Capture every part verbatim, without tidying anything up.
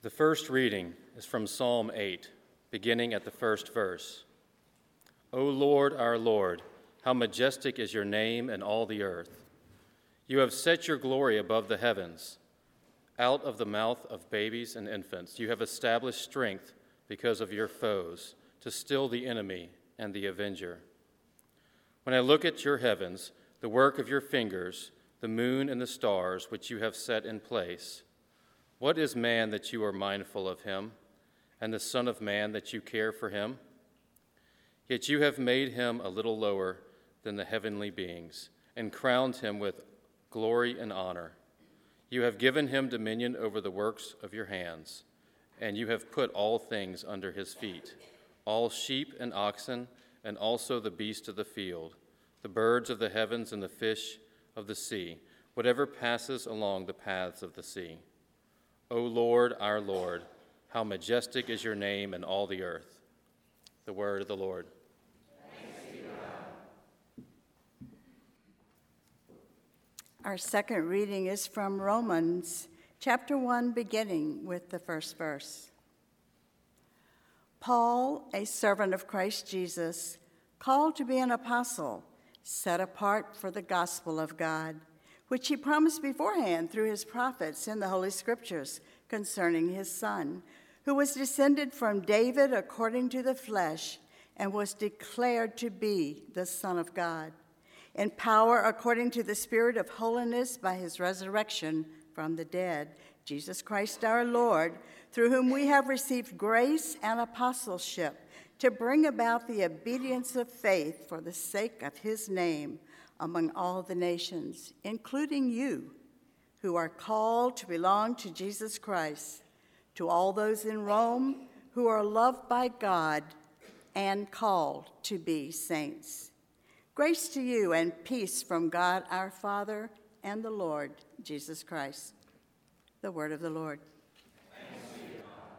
The first reading is from Psalm eight, beginning at the first verse. O Lord, our Lord, how majestic is your name in all the earth. You have set your glory above the heavens. Out of the mouth of babies and infants, you have established strength because of your foes, to still the enemy and the avenger. When I look at your heavens, the work of your fingers, the moon and the stars which you have set in place, what is man that you are mindful of him, and the Son of Man that you care for him? Yet you have made him a little lower than the heavenly beings, and crowned him with glory and honor. You have given him dominion over the works of your hands, and you have put all things under his feet, all sheep and oxen, and also the beasts of the field, the birds of the heavens and the fish of the sea, whatever passes along the paths of the sea. O Lord, our Lord, how majestic is your name in all the earth. The word of the Lord. Thanks be to God. Our second reading is from Romans chapter one, beginning with the first verse. Paul, a servant of Christ Jesus, called to be an apostle, set apart for the gospel of God, which he promised beforehand through his prophets in the Holy Scriptures concerning his Son, who was descended from David according to the flesh and was declared to be the Son of God, in power according to the Spirit of holiness by his resurrection from the dead, Jesus Christ our Lord, through whom we have received grace and apostleship to bring about the obedience of faith for the sake of his name among all the nations, including you, who are called to belong to Jesus Christ, to all those in Rome who are loved by God and called to be saints. Grace to you and peace from God our Father and the Lord Jesus Christ. The word of the Lord. Thanks be to God.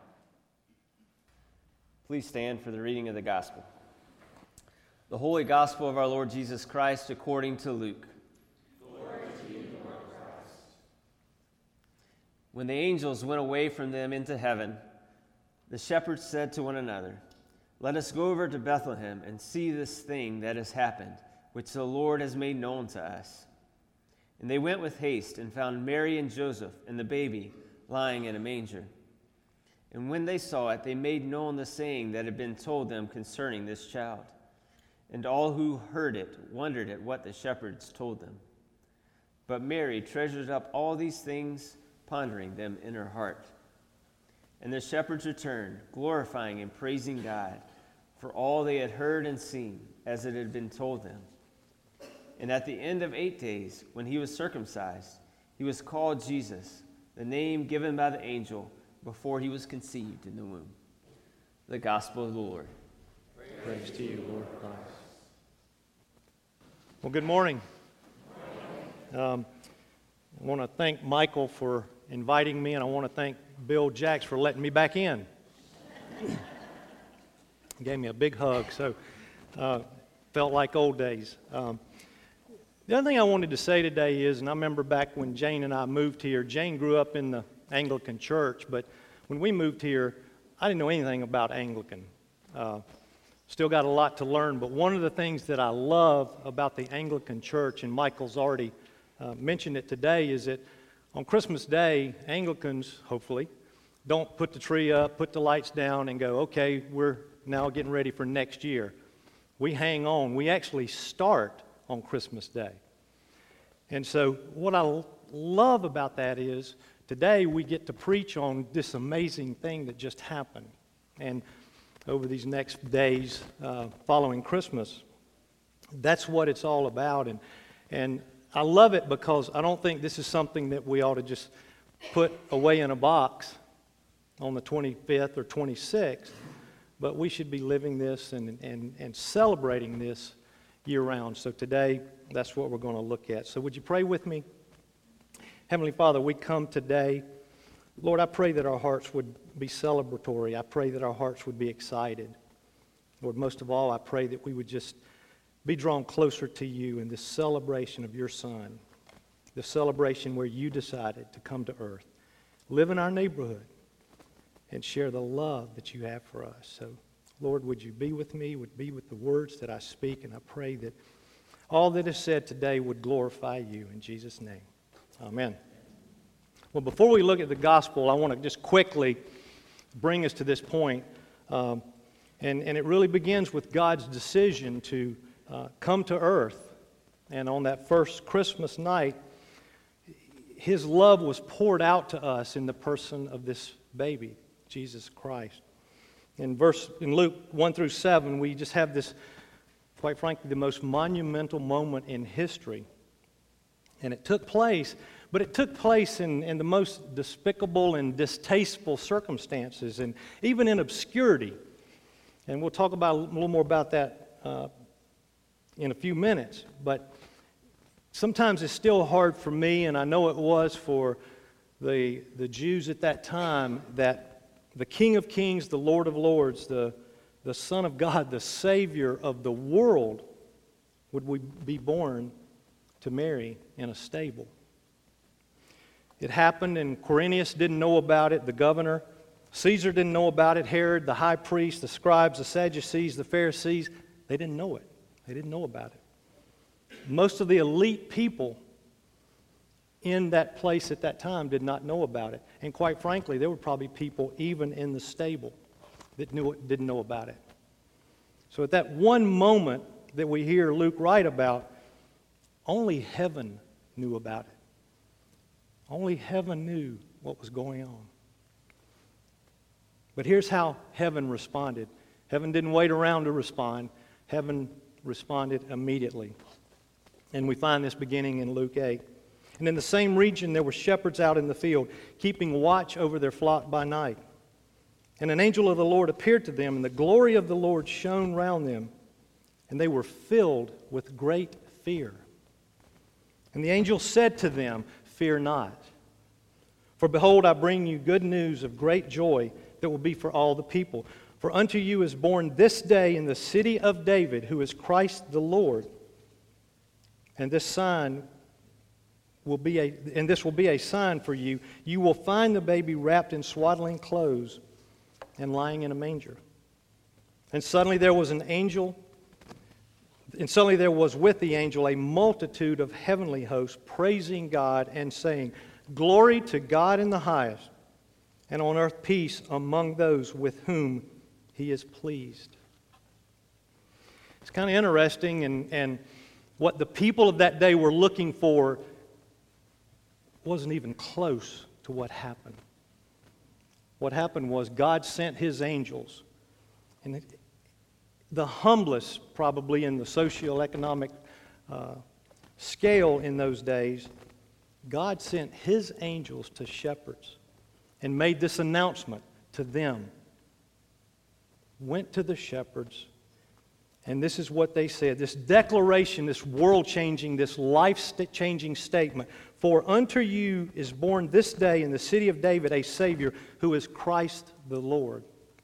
Please stand for the reading of the gospel. The Holy Gospel of our Lord Jesus Christ according to Luke. Glory to you, Lord Christ. When the angels went away from them into heaven, the shepherds said to one another, "Let us go over to Bethlehem and see this thing that has happened, which the Lord has made known to us." And they went with haste and found Mary and Joseph and the baby lying in a manger. And when they saw it, they made known the saying that had been told them concerning this child. And all who heard it wondered at what the shepherds told them. But Mary treasured up all these things, pondering them in her heart. And the shepherds returned, glorifying and praising God for all they had heard and seen, as it had been told them. And at the end of eight days, when he was circumcised, he was called Jesus, the name given by the angel before he was conceived in the womb. The Gospel of the Lord. Praise, Praise to you, Lord Christ. Well, good morning. Um, I want to thank Michael for inviting me, and I want to thank Bill Jacks for letting me back in. He gave me a big hug, so uh, felt like old days. Um, the other thing I wanted to say today is, and I remember back when Jane and I moved here, Jane grew up in the Anglican church, but when we moved here, I didn't know anything about Anglican. Uh, Still got a lot to learn, but one of the things that I love about the Anglican Church, and Michael's already uh, mentioned it today, is that on Christmas Day, Anglicans, hopefully, don't put the tree up, put the lights down, and go, okay, we're now getting ready for next year. We hang on. We actually start on Christmas Day. And so what I l- love about that is today we get to preach on this amazing thing that just happened. And over these next days uh, following Christmas. That's what it's all about. And, and I love it because I don't think this is something that we ought to just put away in a box on the twenty-fifth or twenty-sixth, but we should be living this and, and, and celebrating this year-round. So today, that's what we're going to look at. So would you pray with me? Heavenly Father, we come today. Lord, I pray that our hearts would be celebratory. I pray that our hearts would be excited. Lord, most of all, I pray that we would just be drawn closer to you in this celebration of your Son, the celebration where you decided to come to earth, live in our neighborhood, and share the love that you have for us. So, Lord, would you be with me, would be with the words that I speak, and I pray that all that is said today would glorify you in Jesus' name. Amen. Well, before we look at the gospel, I want to just quickly bring us to this point. Um, and, and it really begins with God's decision to uh, come to earth. And on that first Christmas night, His love was poured out to us in the person of this baby, Jesus Christ. In verse in Luke one through seven, we just have this, quite frankly, the most monumental moment in history. And it took place, but it took place in, in the most despicable and distasteful circumstances, and even in obscurity. And we'll talk about a little more about that uh, in a few minutes. But sometimes it's still hard for me, and I know it was for the, the Jews at that time, that the King of Kings, the Lord of Lords, the, the Son of God, the Savior of the world, would we be born to Mary in a stable. It happened, and Quirinius didn't know about it, the governor. Caesar didn't know about it. Herod, the high priest, the scribes, the Sadducees, the Pharisees, they didn't know it. They didn't know about it. Most of the elite people in that place at that time did not know about it. And quite frankly, there were probably people even in the stable that knew it, didn't know about it. So at that one moment that we hear Luke write about, only heaven knew about it. Only heaven knew what was going on. But here's how heaven responded. Heaven didn't wait around to respond. Heaven responded immediately. And we find this beginning in Luke eight. And in the same region there were shepherds out in the field, keeping watch over their flock by night. And an angel of the Lord appeared to them, and the glory of the Lord shone round them, and they were filled with great fear. And the angel said to them, "Fear not, for behold, I bring you good news of great joy that will be for all the people. For unto you is born this day in the city of David, who is Christ the Lord. And this sign will be a, and this will be a sign for you. You will find the baby wrapped in swaddling clothes and lying in a manger." And suddenly there was an angel, and suddenly there was with the angel a multitude of heavenly hosts praising God and saying, "Glory to God in the highest, and on earth peace among those with whom He is pleased." It's kind of interesting, and, and what the people of that day were looking for wasn't even close to what happened. What happened was God sent His angels, and the humblest probably in the socioeconomic uh, scale in those days, God sent His angels to shepherds and made this announcement to them. Went to the shepherds, and this is what they said. This declaration, this world-changing, this life-changing statement. "For unto you is born this day in the city of David a Savior, who is Christ the Lord."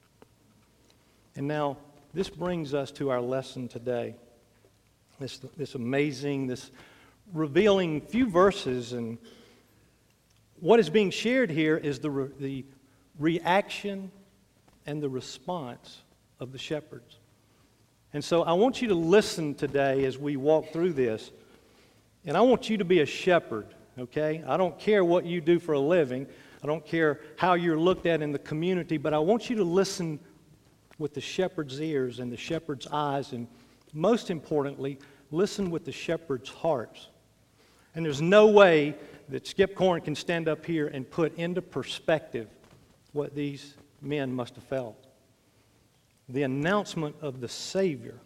And now, this brings us to our lesson today. This, this amazing, this revealing few verses, and what is being shared here is the, re, the reaction and the response of the shepherds. And so I want you to listen today as we walk through this, and I want you to be a shepherd, okay? I don't care what you do for a living. I don't care how you're looked at in the community, but I want you to listen with the shepherd's ears and the shepherd's eyes, and most importantly, listen with the shepherd's hearts. And there's no way that Skip Corn can stand up here and put into perspective what these men must have felt. The announcement of the Savior.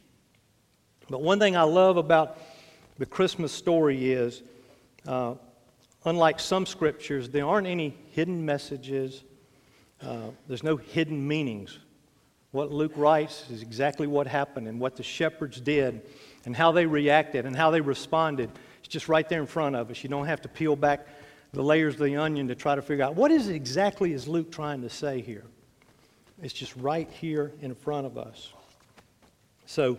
But one thing I love about the Christmas story is, uh, unlike some scriptures, there aren't any hidden messages. Uh, there's no hidden meanings. What Luke writes is exactly what happened, and what the shepherds did, and how they reacted, and how they responded. It's just right there in front of us. You don't have to peel back the layers of the onion to try to figure out what is exactly is Luke trying to say here. It's just right here in front of us. So,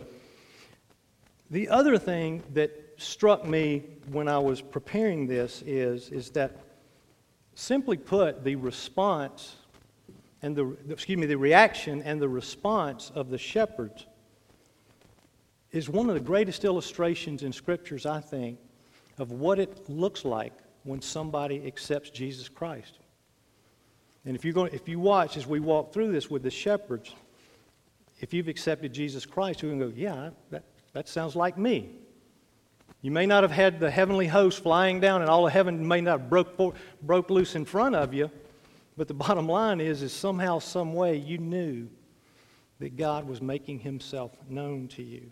the other thing that struck me when I was preparing this is, is that, simply put, the response and the, excuse me, the reaction and the response of the shepherds is one of the greatest illustrations in Scriptures, I think, of what it looks like when somebody accepts Jesus Christ. And if, you're going, if you watch as we walk through this with the shepherds, if you've accepted Jesus Christ, you're going to go, yeah, that, that sounds like me. You may not have had the heavenly host flying down and all of heaven may not have broke, broke loose in front of you, but the bottom line is, is somehow, some way you knew that God was making himself known to you.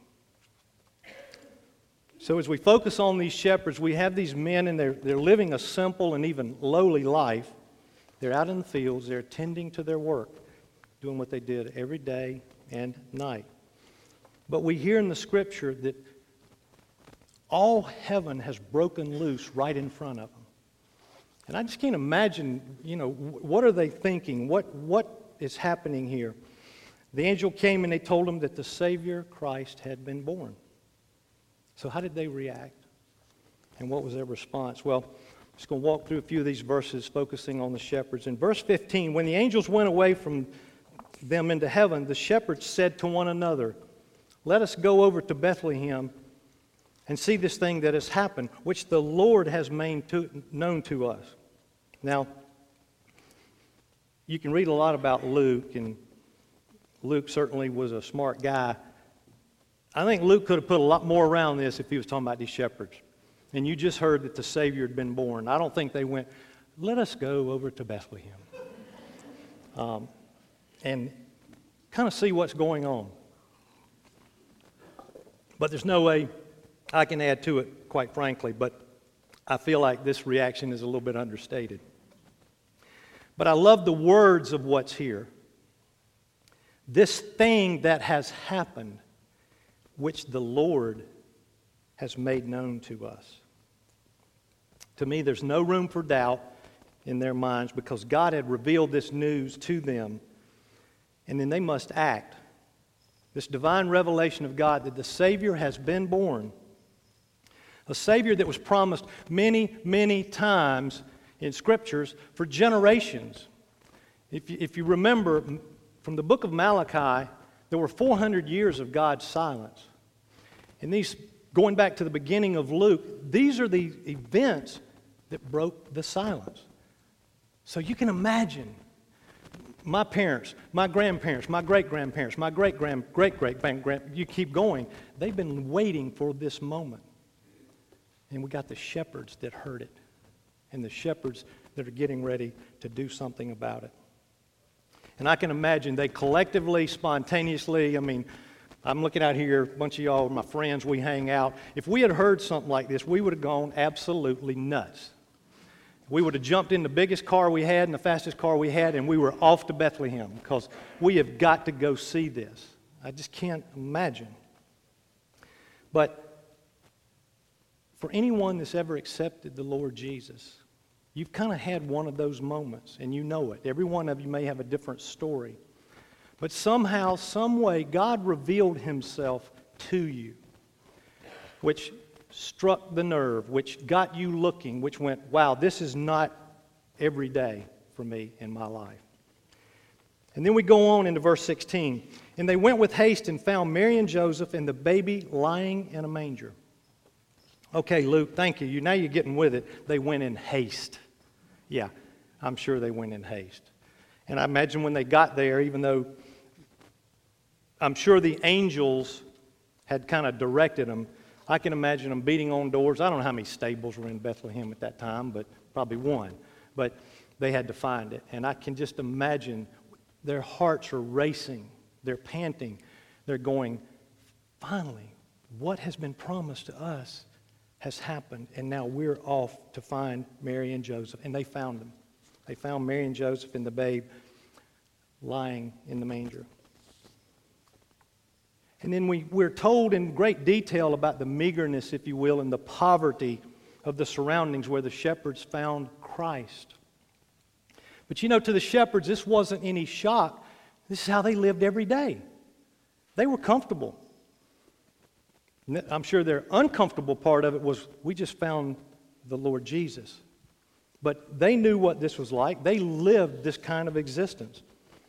So as we focus on these shepherds, we have these men and they're, they're living a simple and even lowly life. They're out in the fields, they're attending to their work, doing what they did every day and night. But we hear in the Scripture that all heaven has broken loose right in front of them. And I just can't imagine, you know, what are they thinking? What, what is happening here? The angel came and they told them that the Savior Christ had been born. So how did they react? And what was their response? Well, I'm just going to walk through a few of these verses focusing on the shepherds. In verse fifteen, when the angels went away from them into heaven, the shepherds said to one another, "Let us go over to Bethlehem and see this thing that has happened, which the Lord has made to, known to us." Now, you can read a lot about Luke, and Luke certainly was a smart guy. I think Luke could have put a lot more around this if he was talking about these shepherds. And you just heard that the Savior had been born. I don't think they went, "Let us go over to Bethlehem um, and kind of see what's going on." But there's no way I can add to it, quite frankly, but I feel like this reaction is a little bit understated. But I love the words of what's here. This thing that has happened, which the Lord has made known to us. To me, there's no room for doubt in their minds because God had revealed this news to them, and then they must act. This divine revelation of God that the Savior has been born, a Savior that was promised many, many times in Scriptures for generations. If you, if you remember, from the book of Malachi, there were four hundred years of God's silence. And these, going back to the beginning of Luke, these are the events that broke the silence. So you can imagine my parents, my grandparents, my great-grandparents, my great-grand, great-great-grand, you keep going. They've been waiting for this moment. And we got the shepherds that heard it, and the shepherds that are getting ready to do something about it. And I can imagine they collectively, spontaneously, I mean, I'm looking out here, a bunch of y'all, my friends, we hang out. If we had heard something like this, we would have gone absolutely nuts. We would have jumped in the biggest car we had and the fastest car we had, and we were off to Bethlehem because we have got to go see this. I just can't imagine. But for anyone that's ever accepted the Lord Jesus, you've kind of had one of those moments, and you know it. Every one of you may have a different story. But somehow, some way, God revealed himself to you, which struck the nerve, which got you looking, which went, wow, this is not every day for me in my life. And then we go on into verse sixteen. And they went with haste and found Mary and Joseph and the baby lying in a manger. Okay, Luke, thank you. you. Now you're getting with it. They went in haste. Yeah, I'm sure they went in haste. And I imagine when they got there, even though I'm sure the angels had kind of directed them, I can imagine them beating on doors. I don't know how many stables were in Bethlehem at that time, but probably one. But they had to find it. And I can just imagine their hearts are racing. They're panting. They're going, finally, what has been promised to us has happened. And now we're off to find Mary and Joseph. And they found them. They found Mary and Joseph and the babe lying in the manger. And then we, we're told in great detail about the meagerness, if you will, and the poverty of the surroundings where the shepherds found Christ. But you know, to the shepherds, this wasn't any shock. This is how they lived every day. They were comfortable. I'm sure their uncomfortable part of it was, we just found the Lord Jesus. But they knew what this was like. They lived this kind of existence.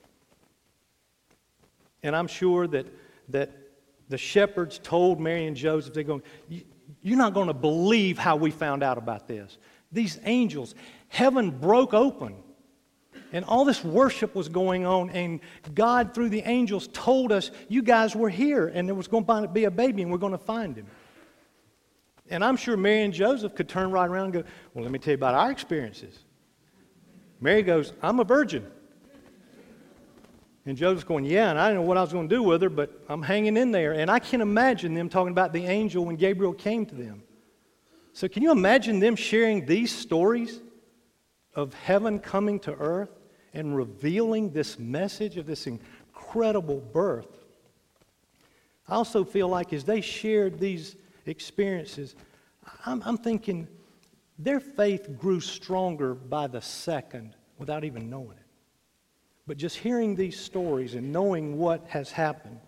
And I'm sure that, that the shepherds told Mary and Joseph, they're going, you're not going to believe how we found out about this. These angels, heaven broke open. And all this worship was going on, and God, through the angels, told us, you guys were here, and there was going to be a baby, and we're going to find him. And I'm sure Mary and Joseph could turn right around and go, well, let me tell you about our experiences. Mary goes, I'm a virgin. And Joseph's going, yeah, and I didn't know what I was going to do with her, but I'm hanging in there. And I can imagine them talking about the angel when Gabriel came to them. So can you imagine them sharing these stories of heaven coming to earth and revealing this message of this incredible birth? I also feel like as they shared these experiences, I'm, I'm thinking their faith grew stronger by the second without even knowing it. But just hearing these stories and knowing what has happened.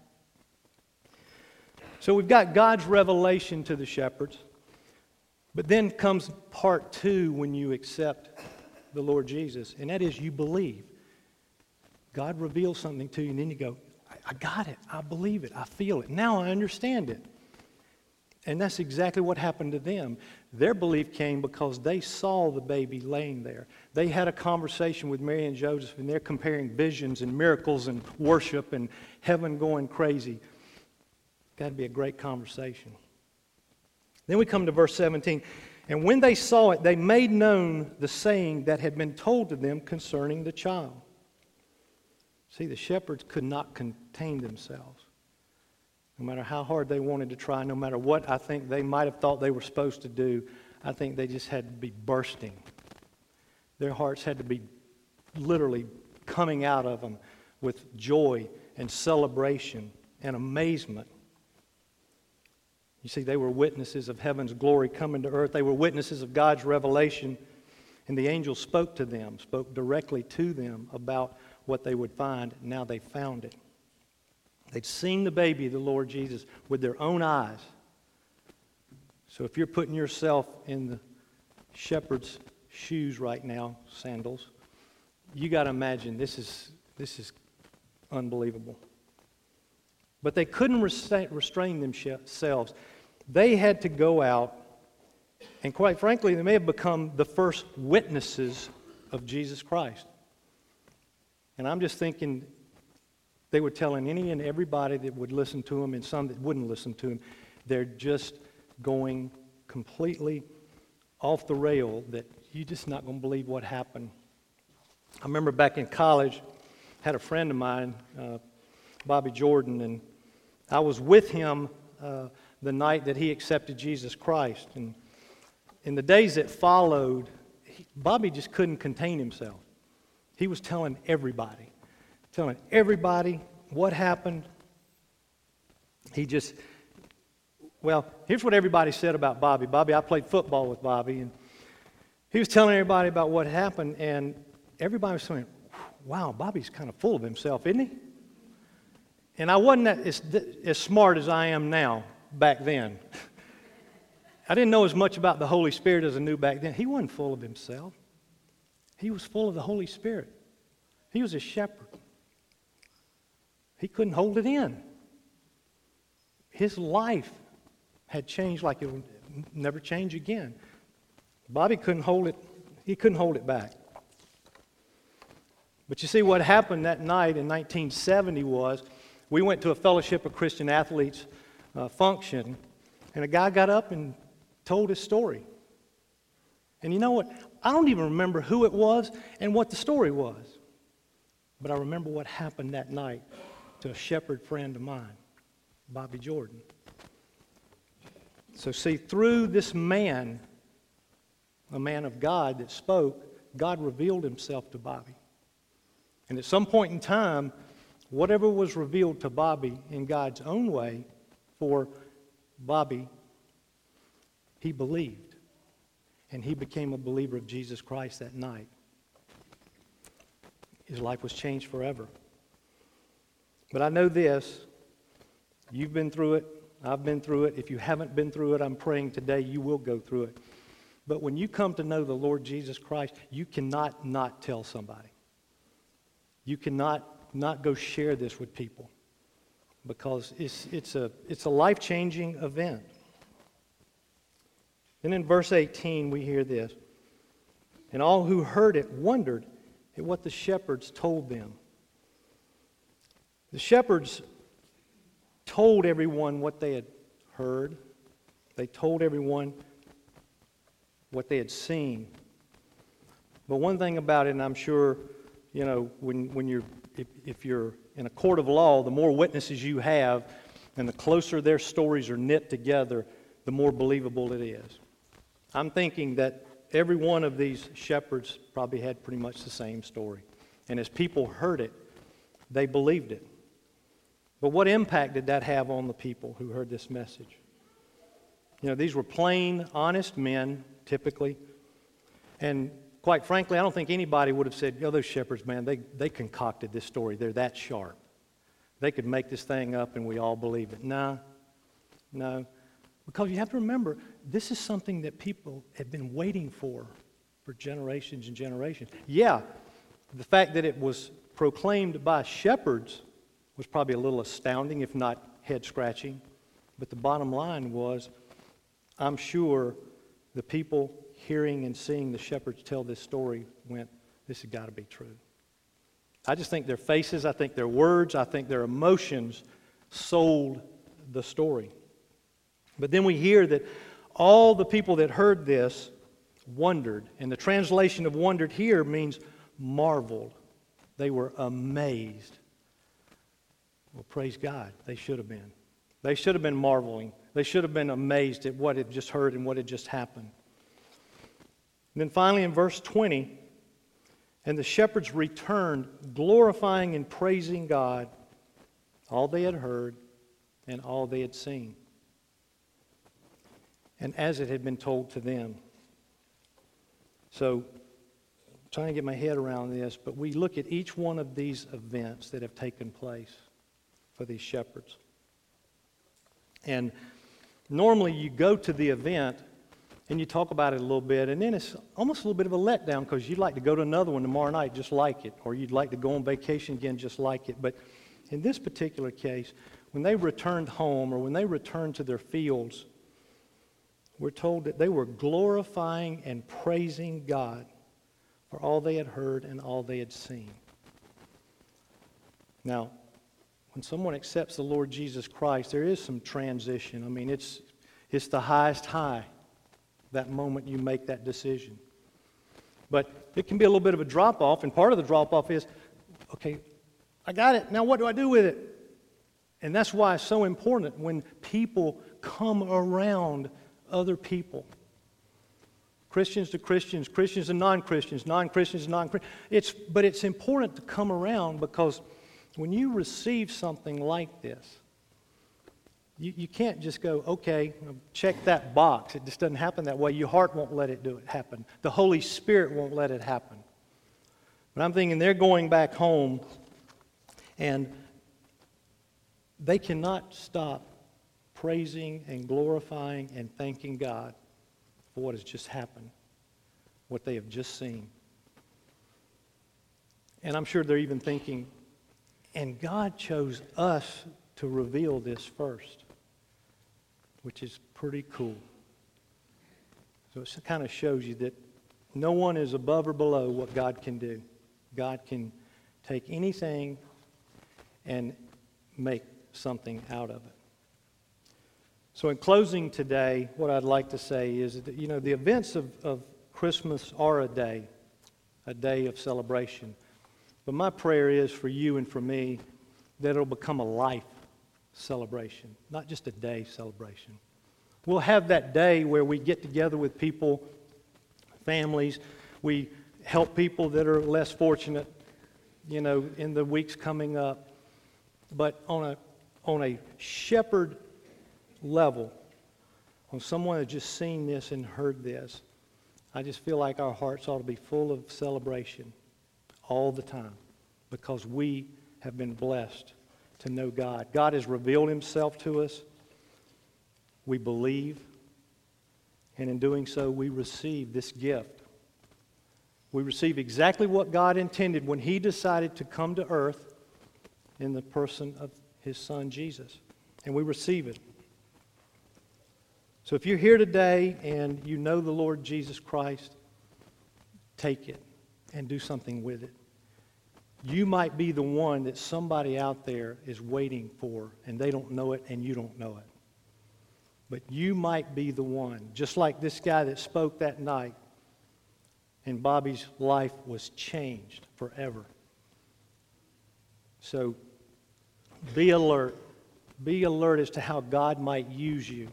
So we've got God's revelation to the shepherds, but then comes part two when you accept the Lord Jesus, and that is you believe. God reveals something to you, and then you go, I, I got it. I believe it. I feel it. Now I understand it. And that's exactly what happened to them. Their belief came because they saw the baby laying there. They had a conversation with Mary and Joseph, and they're comparing visions and miracles and worship and heaven going crazy. Got to be a great conversation. Then we come to verse seventeen. And when they saw it, they made known the saying that had been told to them concerning the child. See, the shepherds could not contain themselves. No matter how hard they wanted to try, no matter what I think they might have thought they were supposed to do, I think they just had to be bursting. Their hearts had to be literally coming out of them with joy and celebration and amazement. You see, they were witnesses of heaven's glory coming to earth. They were witnesses of God's revelation. And the angel spoke to them, spoke directly to them about what they would find. Now they found it. They'd seen the baby, the Lord Jesus, with their own eyes. So if you're putting yourself in the shepherd's shoes right now, sandals, you got to imagine this is, this is unbelievable. But they couldn't restrain themselves. They had to go out, and quite frankly, they may have become the first witnesses of Jesus Christ. And I'm just thinking they were telling any and everybody that would listen to them and some that wouldn't listen to them, they're just going completely off the rail that you're just not going to believe what happened. I remember back in college, had a friend of mine, uh, Bobby Jordan, and I was with him uh, the night that he accepted Jesus Christ. And in the days that followed, he, Bobby just couldn't contain himself. He was telling everybody, telling everybody what happened. He just, well, here's what everybody said about Bobby. Bobby, I played football with Bobby, and he was telling everybody about what happened, and everybody was saying, wow, Bobby's kind of full of himself, isn't he? And I wasn't that, as, as smart as I am now back then. I didn't know as much about the Holy Spirit as I knew back then. He wasn't full of himself. He was full of the Holy Spirit. He was a shepherd. He couldn't hold it in. His life had changed like it would never change again. Bobby couldn't hold it. He couldn't hold it back. But you see, what happened that night in nineteen seventy was we went to a Fellowship of Christian Athletes uh, function, and a guy got up and told his story. And you know what? I don't even remember who it was and what the story was. But I remember what happened that night to a shepherd friend of mine, Bobby Jordan. So see, through this man, a man of God that spoke, God revealed himself to Bobby. And at some point in time, whatever was revealed to Bobby in God's own way for Bobby, he believed. And he became a believer of Jesus Christ that night. His life was changed forever. But I know this, you've been through it, I've been through it. If you haven't been through it, I'm praying today you will go through it. But when you come to know the Lord Jesus Christ, you cannot not tell somebody. You cannot not go share this with people. because it's, it's a, it's a life-changing event. Then in verse eighteen, we hear this. And all who heard it wondered at what the shepherds told them. The shepherds told everyone what they had heard. They told everyone what they had seen. But one thing about it, and I'm sure, you know, when, when you're, if, if you're in a court of law, the more witnesses you have and the closer their stories are knit together, the more believable it is. I'm thinking that every one of these shepherds probably had pretty much the same story. And as people heard it, they believed it. But what impact did that have on the people who heard this message? You know, these were plain, honest men, typically. And quite frankly, I don't think anybody would have said, "Yo, those shepherds, man, they, they concocted this story. They're that sharp. They could make this thing up and we all believe it." No, no. Because you have to remember, this is something that people have been waiting for for generations and generations. Yeah, the fact that it was proclaimed by shepherds was probably a little astounding, if not head-scratching. But the bottom line was, I'm sure the people hearing and seeing the shepherds tell this story went, "This has got to be true." I just think their faces, I think their words, I think their emotions sold the story. But then we hear that all the people that heard this wondered. And the translation of wondered here means marveled. They were amazed. Well, praise God. They should have been. They should have been marveling. They should have been amazed at what had just heard and what had just happened. And then finally in verse twenty, and the shepherds returned, glorifying and praising God, all they had heard and all they had seen, and as it had been told to them. So, I'm trying to get my head around this, but we look at each one of these events that have taken place for these shepherds. And normally you go to the event and you talk about it a little bit, and then it's almost a little bit of a letdown because you'd like to go to another one tomorrow night just like it, or you'd like to go on vacation again just like it. But in this particular case, when they returned home or when they returned to their fields, we're told that they were glorifying and praising God for all they had heard and all they had seen. Now, when someone accepts the Lord Jesus Christ, there is some transition. I mean, it's it's the highest high, that moment you make that decision. But it can be a little bit of a drop-off, and part of the drop-off is, okay, I got it. Now what do I do with it? And that's why it's so important when people come around other people. Christians to Christians, Christians to non-Christians, non-Christians to non-Christians. It's, but it's important to come around because when you receive something like this, you, you can't just go, okay, check that box. It just doesn't happen that way. Your heart won't let it do it happen. The Holy Spirit won't let it happen. But I'm thinking they're going back home and they cannot stop praising and glorifying and thanking God for what has just happened, what they have just seen. And I'm sure they're even thinking, and God chose us to reveal this first, which is pretty cool. So it kind of shows you that no one is above or below what God can do. God can take anything and make something out of it. So in closing today, what I'd like to say is that, you know, the events of, of Christmas are a day, a day of celebration. But my prayer is for you and for me that it'll become a life celebration, not just a day celebration. We'll have that day where we get together with people, families, we help people that are less fortunate, you know, in the weeks coming up. But on a on a shepherd level, on someone that's just seen this and heard this, I just feel like our hearts ought to be full of celebration all the time because we have been blessed to know God. God has revealed himself to us. We believe, and in doing so, we receive this gift. We receive exactly what God intended when he decided to come to earth in the person of his son Jesus. And we receive it. So if you're here today and you know the Lord Jesus Christ, take it and do something with it. You might be the one that somebody out there is waiting for, and they don't know it and you don't know it. But you might be the one, just like this guy that spoke that night, and Bobby's life was changed forever. So be alert. Be alert as to how God might use you.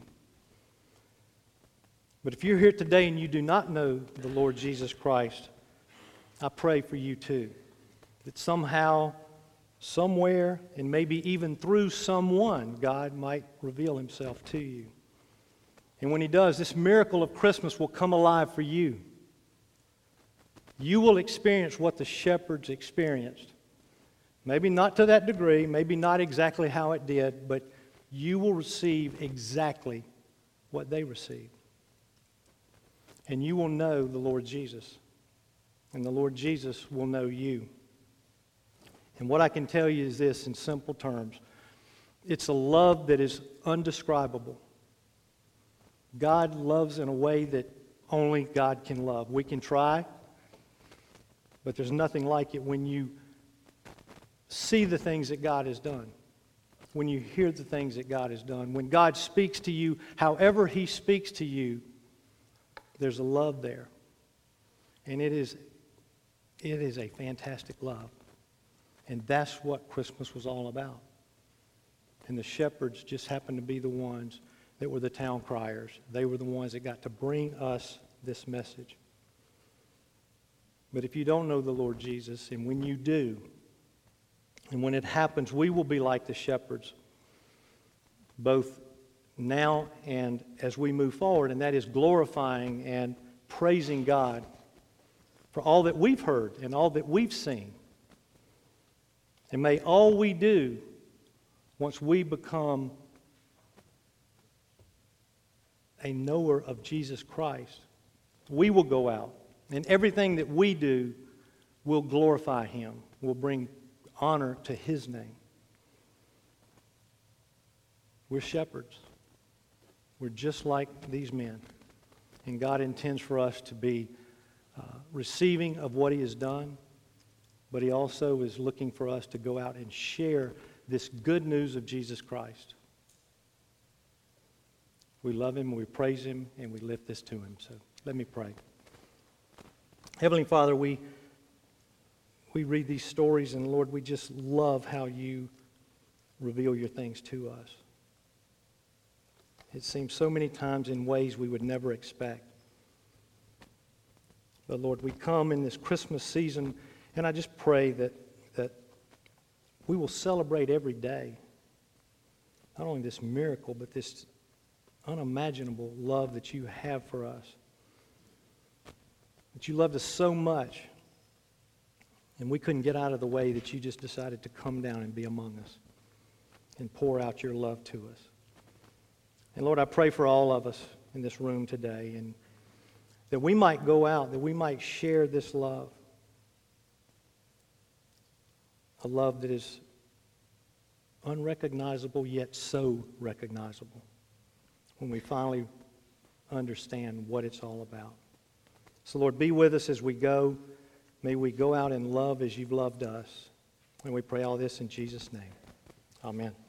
But if you're here today and you do not know the Lord Jesus Christ, I pray for you too. That somehow, somewhere, and maybe even through someone, God might reveal himself to you. And when he does, this miracle of Christmas will come alive for you. You will experience what the shepherds experienced. Maybe not to that degree, maybe not exactly how it did, but you will receive exactly what they received. And you will know the Lord Jesus. And the Lord Jesus will know you. And what I can tell you is this in simple terms. It's a love that is undescribable. God loves in a way that only God can love. We can try, but there's nothing like it when you see the things that God has done, when you hear the things that God has done, when God speaks to you, however he speaks to you, there's a love there. And it is, it is a fantastic love. And that's what Christmas was all about. And the shepherds just happened to be the ones that were the town criers. They were the ones that got to bring us this message. But if you don't know the Lord Jesus, and when you do, and when it happens, we will be like the shepherds, both now and as we move forward, and that is glorifying and praising God for all that we've heard and all that we've seen. And may all we do, once we become a knower of Jesus Christ, we will go out, and everything that we do will glorify him, will bring honor to his name. We're shepherds. We're just like these men. And God intends for us to be uh, receiving of what he has done, but he also is looking for us to go out and share this good news of Jesus Christ. We love him, we praise him, and we lift this to him. So let me pray. Heavenly Father, we we read these stories, and Lord, we just love how you reveal your things to us. It seems so many times in ways we would never expect. But Lord, we come in this Christmas season, and I just pray that, that we will celebrate every day, not only this miracle, but this unimaginable love that you have for us. That you loved us so much, and we couldn't get out of the way that you just decided to come down and be among us and pour out your love to us. And Lord, I pray for all of us in this room today, and that we might go out, that we might share this love. A love that is unrecognizable yet so recognizable when we finally understand what it's all about. So Lord, be with us as we go. May we go out in love as you've loved us. And we pray all this in Jesus' name. Amen.